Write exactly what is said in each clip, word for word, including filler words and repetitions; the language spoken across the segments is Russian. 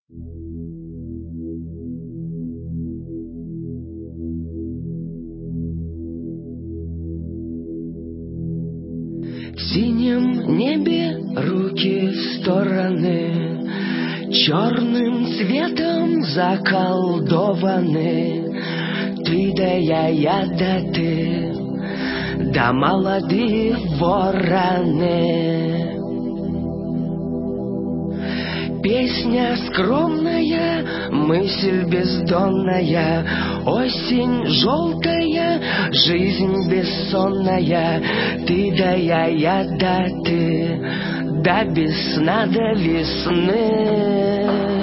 В синем небе руки в стороны, черным цветом заколдованы. Ты да я, я да ты, да молодые вороны. Песня скромная, мысль бездонная, осень желтая, жизнь бессонная. Ты да я, я да ты, да без сна до весны.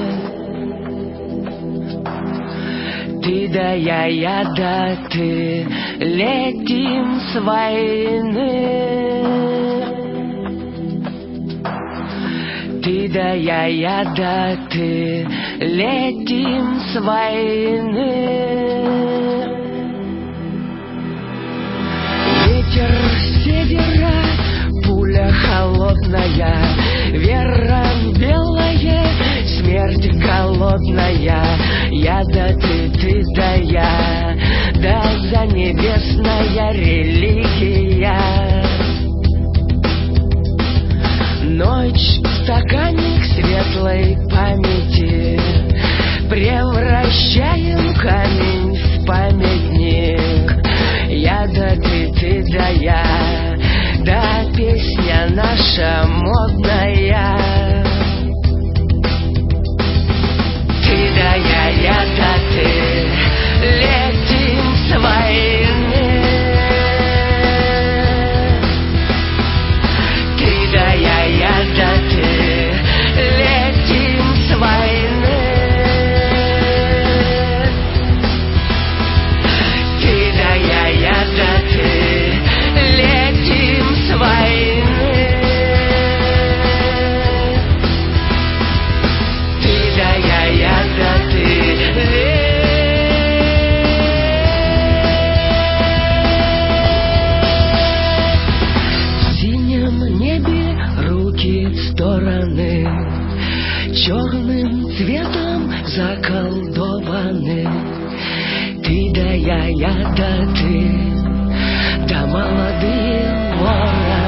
Ты да я, я да ты, летим с войны. Ты да я, я да ты, летим с войны. Ветер с севера, пуля холодная, вера белая, смерть голодная. Я да ты, ты да я, да за небесная религия. Ночь, стаканник светлой памяти, превращаем камень в памятник. Я да ты, ты да я, да песня наша модная. Ты да я, я да ты, летим с войны. Ты да я, я да ты, летим с войны. Ты да я, я да ты, летим с войны. Ты да я, я да ты, в синем небе руки в стороны, черным цветом заколдованы. Ты да я, я да ты, да молодые вороны.